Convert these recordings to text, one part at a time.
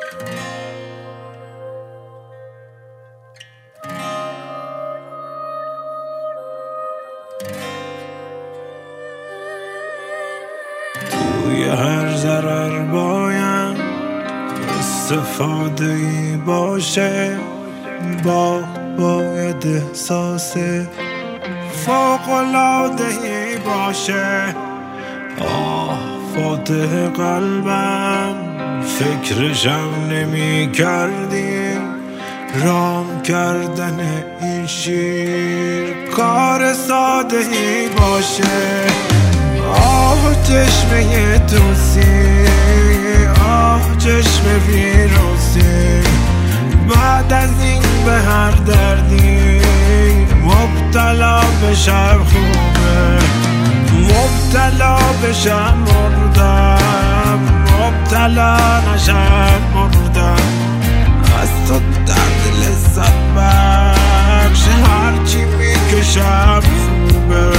توی هر ضرر باید استفاده ای باشه، باید احساس فوق‌العاده ای باشه. فاتح قلبم فکرشم نمی کردی، رام کردن این شیر کار ساده ای باشه. چشمه توسی، چشم ویروسی، بعد از این به هر دردی مبتلا بشم خوبه، مبتلا بشم مردم، مبتلا نشم مردم. از تو درد لذت بخش هرچی میکشم خوبه.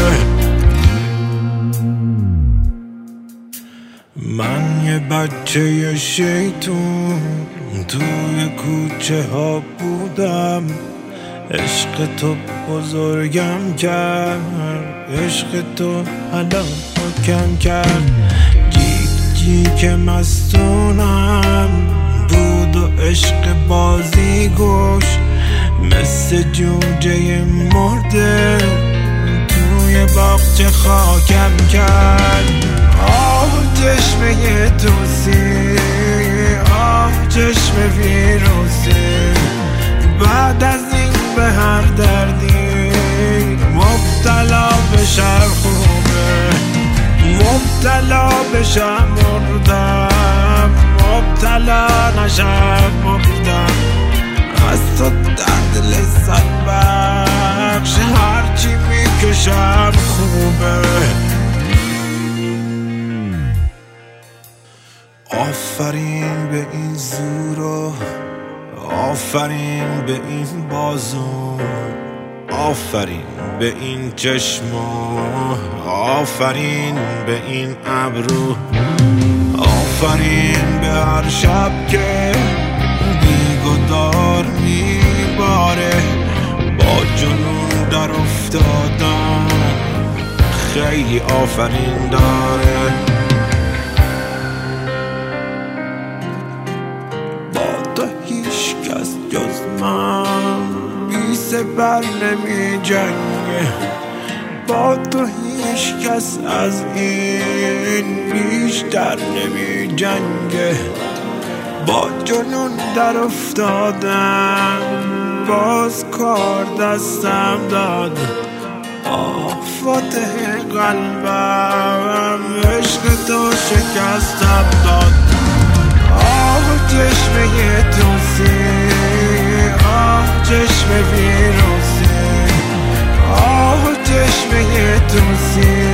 من یه بچه شیطون توی کوچه ها بودم، عشق تو بزرگم کرد، عشق تو هلاکم کرد. جی که مستونم بود و عشق بازی گوش، مثل جوجه مرده توی باغچه خاکم کرد. چشمه توسی، چشم ویروسی، بعد از این به هر دردی مبتلا بشم خوبه، مبتلا بشم مردم، مبتلا نشم مردم. از تو درد لذت بخش هرچی میکشم خوبه. آفرین به این زورا، آفرین به این بازو، آفرین به این چشما، آفرین به این ابرو، آفرین به هر شب که بیگدار میباره. با جنون در افتادم خیلی آفرین داره. جز من بی سپر نمی جنگه، با تو هیچ کس از این بیشتر نمی جنگه. با جنون در افتادم باز کار دستم داد. فاتح قلبم عشق تو شکستم داد. چشمه توسی، چشم ویروسی، چشمه توسی،